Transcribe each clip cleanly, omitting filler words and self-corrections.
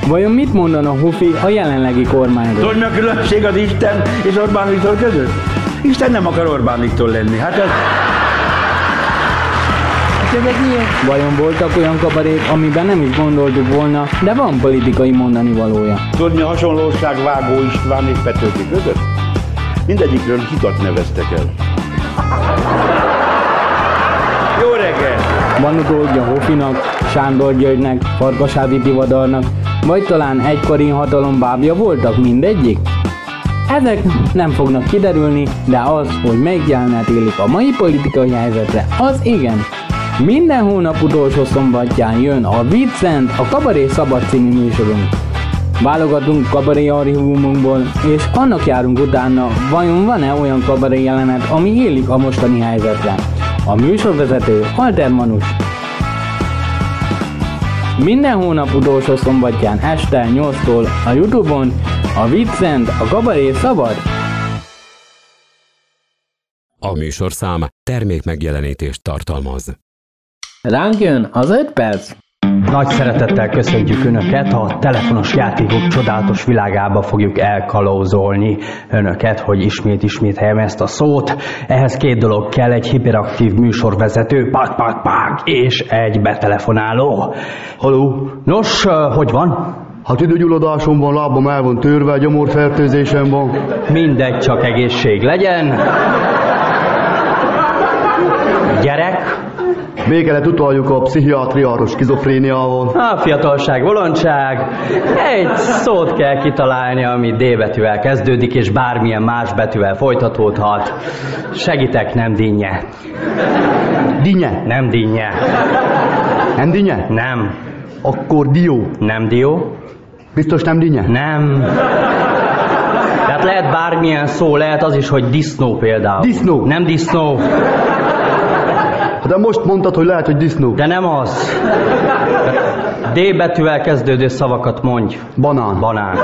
Vajon mit mondana Hofi a jelenlegi kormányról? Tudod, mi a különbség az Isten és Orbán Viktor között? Isten nem akar Orbán Viktor lenni. Hát ez ilyen. Vajon voltak olyan kabarék, amiben nem is gondoltuk volna, de van politikai mondani valója? Tudod, mi a hasonlóság Vágó István és Petőfi között? Mindegyikről hitat neveztek el. Jó reggel! Van utódja Hofinak, Sándor Györgynek, Farkasádi Tivadarnak, vagy talán egykori hatalom bábja voltak mindegyik? Ezek nem fognak kiderülni, de az, hogy melyik jelenet élik a mai politikai helyzetre, az igen. Minden hónap utolsó szombatján jön a Viccent, a Kabaré Szabad című műsorunk. Válogatunk kabaré archívumunkból, és annak járunk utána, vajon van-e olyan kabaré jelenet, ami élik a mostani helyzetre. A műsorvezető Alter Manus. Minden hónap utolsó szombatján este 8-tól a YouTube-on a Viccent, a Kabaré Szabad. A műsorszám termékmegjelenítést tartalmaz. Ránk jön az 5 perc. Nagy szeretettel köszöntjük Önöket, a telefonos játékok csodálatos világába fogjuk elkalauzolni Önöket, hogy ismét helyem ezt a szót. Ehhez 2 dolog kell, egy hiperaktív műsorvezető, pak, és egy betelefonáló. Haló? Nos, hogy van? Hát időgyulladásom van, lábam el van törve, gyomorfertőzésem van. Mindegy, csak egészség legyen. Gyerek? Békelet utaljuk a pszichiátriáról skizofréniával. A fiatalság, bolondság. Egy szót kell kitalálni, ami D betűvel kezdődik, és bármilyen más betűvel folytatódhat. Segítek, nem dinnye. Dinnye? Nem dinnye. Nem dinnye? Nem. Akkor dió? Nem dió. Biztos nem dinnye? Nem. Tehát lehet bármilyen szó, lehet az is, hogy disznó például. Disznó? Nem disznó. De most mondtad, hogy lehet, hogy disznó. De nem az. D betűvel kezdődő szavakat mondj. Banán. Banán.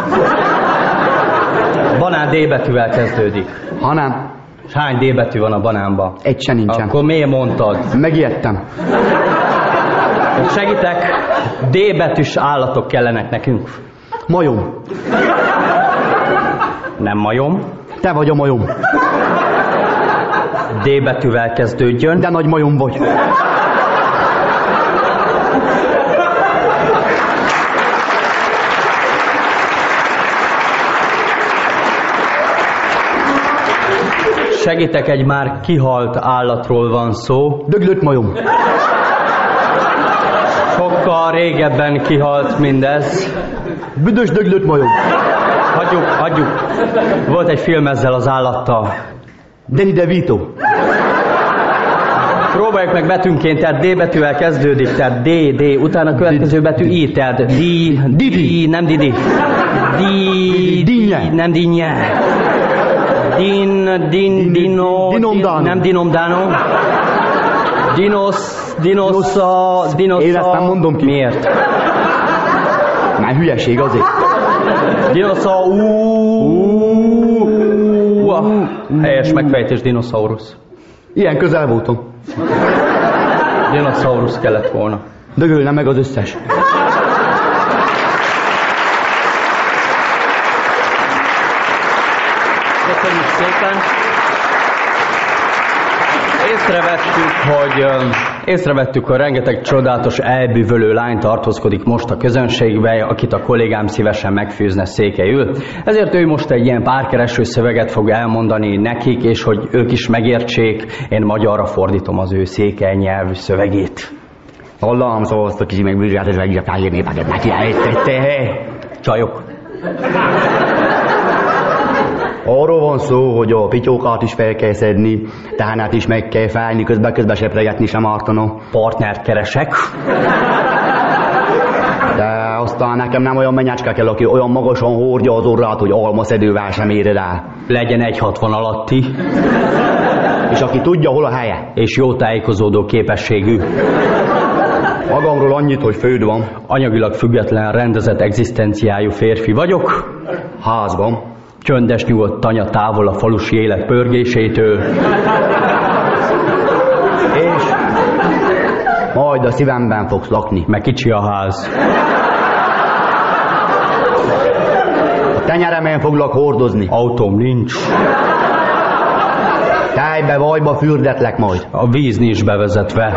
Banán D betűvel kezdődik. Ha nem. És hány D betű van a banánban? Egy se nincsen. Akkor miért mondtad? Megijedtem. Segítek, D betűs állatok kellenek nekünk. Majom. Nem majom. Te vagy a majom. D betűvel kezdődjön. De nagy majom vagy. Segítek, egy már kihalt állatról van szó. Döglött majom. Sokkal régebben kihalt mindez. Büdös döglött majom. Hagyjuk. Volt egy film ezzel az állattal. Danny DeVito. Próbáljuk meg betűnként, tehát D betűvel kezdődik, tehát D, utána a következő betű I, tehát Didi, nem Didi. Dinnye. Nem dinnye. Dino, nem dinomdano. Dinosza. Én ezt nem mondom ki. Miért? Már hülyeség azért. Dinosza, helyes megfejtés, dinoszaurusz. Ilyen közel voltam. Dinoszaurusz kellett volna. Dögölne meg az összes. Köszönjük szépen. Észrevettük, hogy rengeteg csodálatos elbűvölő lány tartózkodik most a közönségbe, akit a kollégám szívesen megfűzne székelyül. Ezért ő most egy ilyen párkereső szöveget fog elmondani nekik, és hogy ők is megértsék, én magyarra fordítom az ő székely nyelvű szövegét. Hallám, szóval azt a kicsi megbűzsát, és megírt a népeket neki Csajok. Arról van szó, hogy a pityókát is fel kell szedni, tehenát is meg kell fájni, közben sepregetni sem ártana. Partnert keresek. De aztán nekem nem olyan menyecske kell, aki olyan magasan hordja az orrát, hogy almaszedővel sem ér rá. Legyen 1,60 alatti. És aki tudja, hol a helye. És jó tájékozódó képességű. Magamról annyit, hogy főd van. Anyagilag független, rendezett egzisztenciájú férfi vagyok. Házban. Csöndes, nyugodt tanya, távol a falusi élet pörgésétől. És majd a szívemben fogsz lakni. Meg kicsi a ház. Tenyeremen foglak hordozni. Autóm nincs. Tejbe, vajba fürdetlek majd. A víz nincs bevezetve.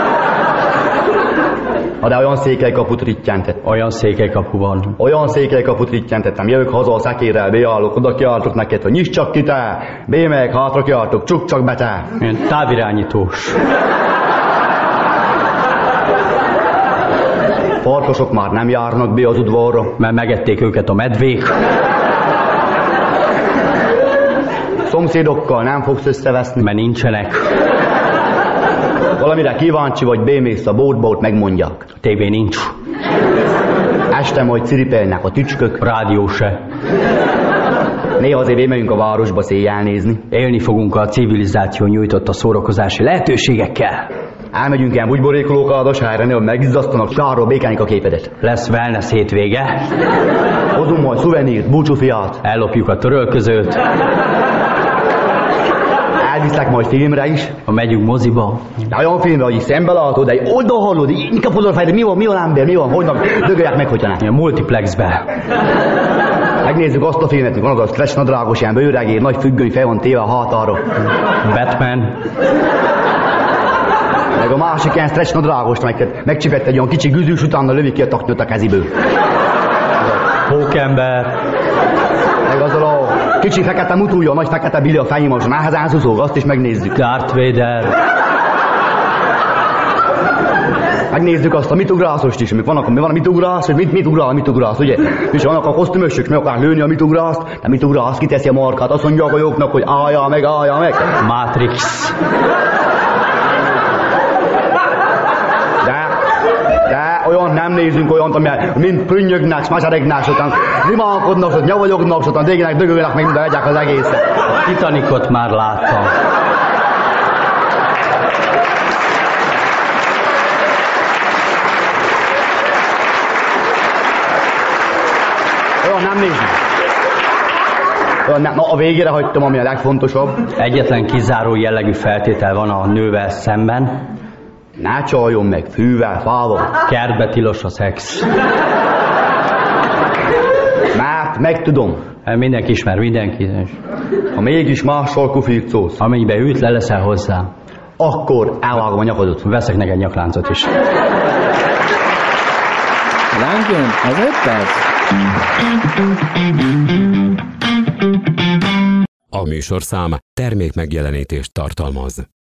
De olyan székelykaput rittyentett. Olyan székelykapu van. Olyan székelykaput rityentettem. Jövök haza a szekérrel, beállok, oda kiáltok neked, hogy nyisd csak ki te. Bémelyek, hátra kiáltok, csuk csak be te. Ilyen távirányítós. Farkasok már nem járnak be az udvarra. Mert megették őket a medvék. Szomszédokkal nem fogsz összeveszni. Mert nincsenek. Valamire kíváncsi vagy, bémész a bótba, ott megmondják. Tévé nincs. Este majd ciripelnek a tücskök. Rádió se. Néha azért bémegyünk a városba széjjel nézni. Élni fogunk a civilizáció nyújtotta szórakozási lehetőségekkel. Elmegyünk ilyen bugyborékolók áldasára, néha megizzasztanak, sárról békánik a képedet. Lesz wellness hétvége. Hozunk majd szuvenírt, búcsúfiát. Ellopjuk a törölközőt. Elviszlek majd filmre is. Ha megyünk moziba. De olyan filmre, hogy szembe látod, de oda hallod, inkább oda fejled, mi van ember, mi van, hogyan, dögölják meg, hogyha nem. Ilyen multiplexbe. Megnézzük azt a filmet, mikor van az a stretch nadrágos, ilyen bőregér, nagy függöny fel van téve a hátára. Batman. Meg a másik ilyen stretch nadrágost, megcsipett egy olyan kicsi güzűs, utána lövi ki a taknyot a keziből. Pókember. Meg azzal a kicsi fekete mutúja, nagy fekete billi a fején, most nehezán zuzog, azt is megnézzük. Darth Vader. Megnézzük azt a mitugrásost is, mi van a mitugrász, hogy mit ugrál a mitugrász, ugye? És vannak a kosztümösök, meg akar lőni a mitugrászt, de mitugrász kiteszi a markát, azt mondja a jóknak, hogy állja meg. Matrix. De olyan nem nézünk olyant, ami mind prünnyögnek, smasaregnek, sotan rimálkodnak, sotan nyavagyognak, sotan dégnek, dögölnek, meg minden egyek az egészet. Titanicot már láttam. Olyan nem nézünk. Olyan nem. Na, a végére hagytam, ami a legfontosabb. Egyetlen kizáró jellegű feltétel van a nővel szemben. Ne csaljon meg fűvel, fával. Kertbe tilos a szex. Mert megtudom. Mindenki ismer mindenki. Ha mégis mással kufircóz, Amennyibe hűt, le leszel hozzá. akkor elvágom a nyakadot. Veszek neked nyakláncot is. Lángjön, ez 5 perc. A műsorszám termék megjelenítést tartalmaz.